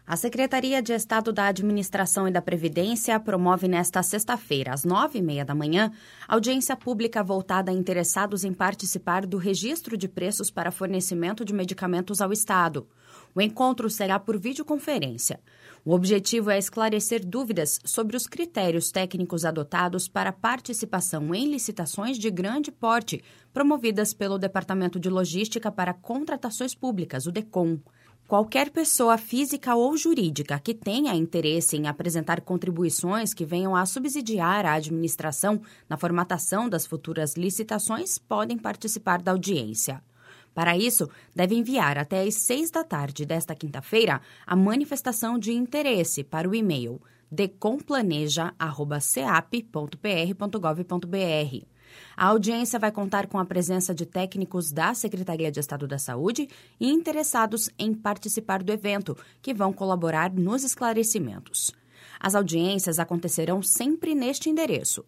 A Secretaria de Estado da Administração e da Previdência promove nesta sexta-feira, às 9h30 da manhã, audiência pública voltada a interessados em participar do registro de preços para fornecimento de medicamentos ao Estado. O encontro será por videoconferência. O objetivo é esclarecer dúvidas sobre os critérios técnicos adotados para participação em licitações de grande porte promovidas pelo Departamento de Logística para Contratações Públicas, o DECOM. Qualquer pessoa física ou jurídica que tenha interesse em apresentar contribuições que venham a subsidiar a administração na formatação das futuras licitações podem participar da audiência. Para isso, deve enviar até às 6h desta quinta-feira a manifestação de interesse para o e-mail decomplaneja@ceap.pr.gov.br. A audiência vai contar com a presença de técnicos da Secretaria de Estado da Saúde e interessados em participar do evento, que vão colaborar nos esclarecimentos. As audiências acontecerão sempre neste endereço,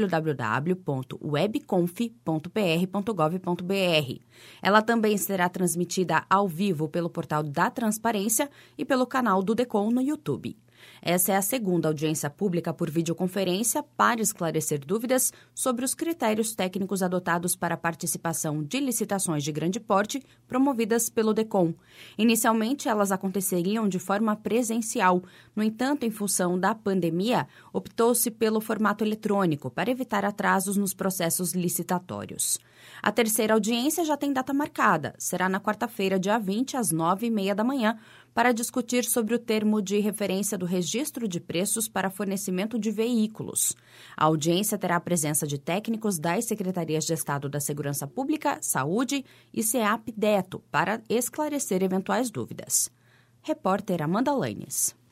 www.webconf.pr.gov.br. Ela também será transmitida ao vivo pelo portal da Transparência e pelo canal do DECOM no YouTube. Essa é a segunda audiência pública por videoconferência para esclarecer dúvidas sobre os critérios técnicos adotados para a participação de licitações de grande porte promovidas pelo DECOM. Inicialmente, elas aconteceriam de forma presencial. No entanto, em função da pandemia, optou-se pelo formato eletrônico para evitar atrasos nos processos licitatórios. A terceira audiência já tem data marcada. Será na quarta-feira, dia 20, às 9h30 da manhã, para discutir sobre o termo de referência do registro de preços para fornecimento de veículos. A audiência terá a presença de técnicos das Secretarias de Estado da Segurança Pública, Saúde e CEAP-DETO para esclarecer eventuais dúvidas. Repórter Amanda Lanes.